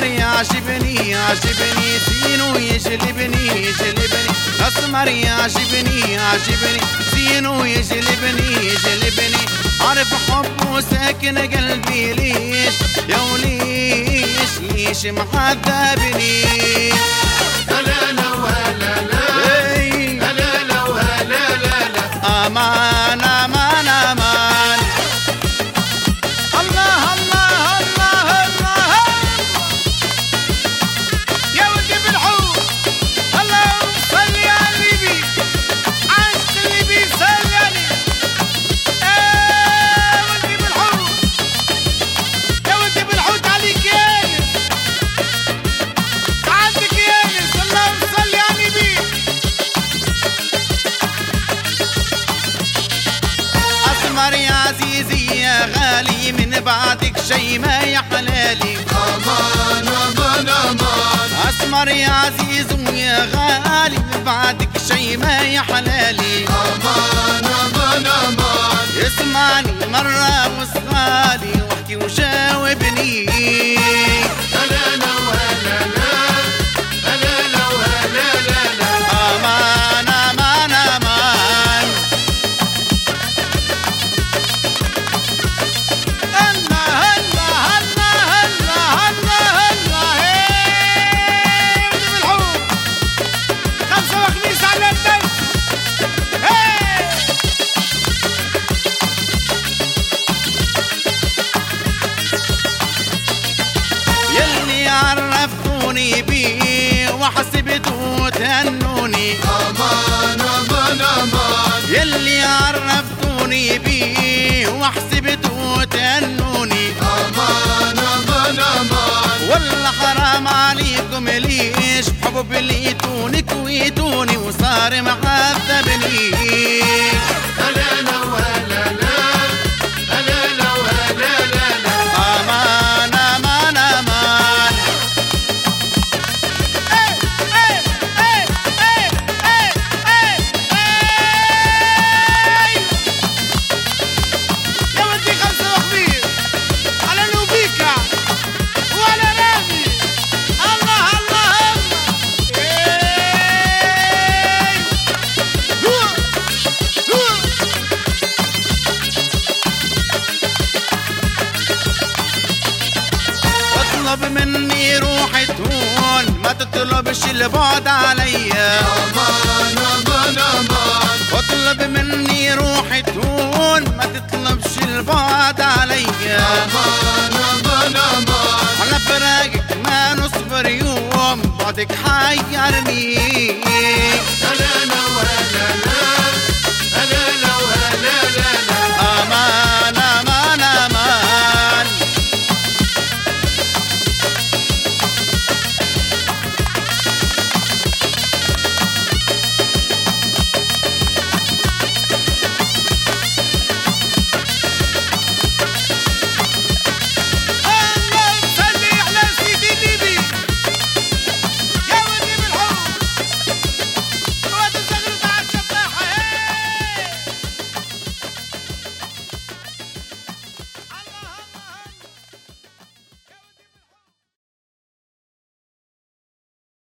الأسمر يعجبني يعجبني زينو يجلبني يجلبني الأسمر يعجبني يعجبني زينو يجلبني يجلبني عارف حبه ساكن قلبي ليش يا وليش ليش معذبني هلا لا وهلا لا هلا لا وهلا لا لا أمان أمان أمان الله الله الله الله يا ولدي بالحب اللهم صل يا حبيبي عشت اللي بيسليني يا ولدي بالحب يا ولدي بالحوت عليك يا انس عندك يا انس اللهم صل يا حبيبي أسمر يا عزيزي يا غالي من بعدك شي ما يا حلالي أمان أمان أمان أسمر يا عزيز ويا غالي من بعدك شي ما يا حلالي أمان أمان أمان اسمعني مرة واسمعني واحكي وجاوبني هلا لا وهلا لا هلا لا وهلا لا لا أمان أمان أمان هلا هلا هلا هلا هلا هلا هي بالحب خمسة وخميس على الدنس هي يلي عرفتوني بيه وحسبتوا تهنوني أمان أمان أمان يلي عرفتوني بيه وحسبتوا تهنوني أمان أمان أمان والله حرام عليكم ليش بحب لقيتوني كويتوني وصار معذبني هلا لا وهلا لا هلا لا وهلا لا لا أمان أمان أمان إيه إيه إيه إيه إيه إيه إيه يا ودي خمسة وخميس على نوبيكا وعلى رامي الله الله الله إيه هو هو اطلب مني روحي تهون ما تطلبش البعد عليا أمان أمان أمان اطلب مني روحي تهون ما تطلبش البعد عليا أمان أمان أمان على فراقك ما نصبر يوم بعدك حيرني هلا لا وهلا